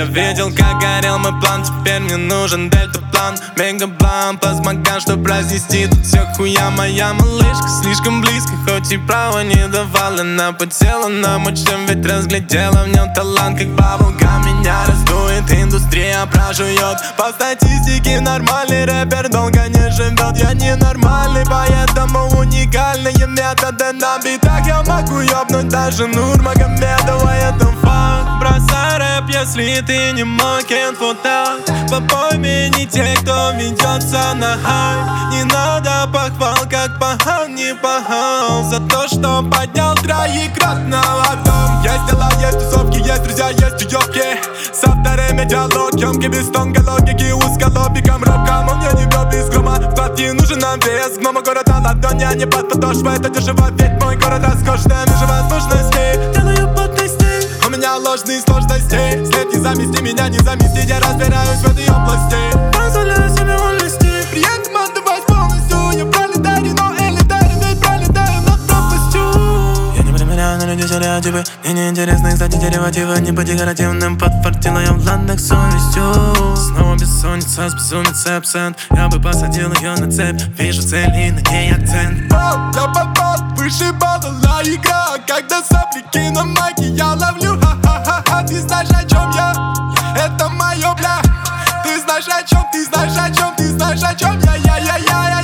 Я видел, как горел мой план, теперь мне нужен дельтаплан. Мегаплан, плазмоган, чтоб разнести тут всех. Хуя моя малышка слишком близко, хоть и право не давала. Она потела нам, чем ведь разглядела в нем талант, как баблгам. Меня раздует, индустрия прожует. По статистике нормальный рэпер долго не живет. Я ненормальный, поэтому уникальные методы на битах. Я могу ёбнуть даже Нурмагомедова, это факт. Бросай рэп, если ты не мой кент-футал. Попой не те, кто ведется на хайп. Не надо похвал, как пахал, не пахал. За то, что поднял троекратно локтем. Есть дела, есть тусовки, есть друзья, есть уёбки. Со вторыми диалог, ёмкий, без тонкой логики. Узколобиком, робком, он мне не бьёт без грома. Вклад не нужен нам вес, гнома города ладони, а не под подошвой. Это дешево, ведь мой город роскошный, между возможностей. Делаю плотности, у меня ложные сложности. След не замести, меня не заместить, я разбираюсь в этой области. Позволяю себе вольности, приятно отдавать полностью. Я пролетарий, но элитарий, ведь пролетаю над пропастью. Я не проверяю на людей стереотипы. Мне неинтересны, кстати, деривативы. Не по декоративным подфартила я в ландах совестью. Снова бессонница, с бессонницей абсент. Я бы посадил ее на цепь. Вижу цель и на ней акцент. Я попал, вышибала игра. Когда сопляки на майке я ловлю. Ха-ха-ха-ха, ты знаешь, о чем я? Это моё, бля. Ты знаешь, о чем, ты знаешь, о чем, ты знаешь, о чем я.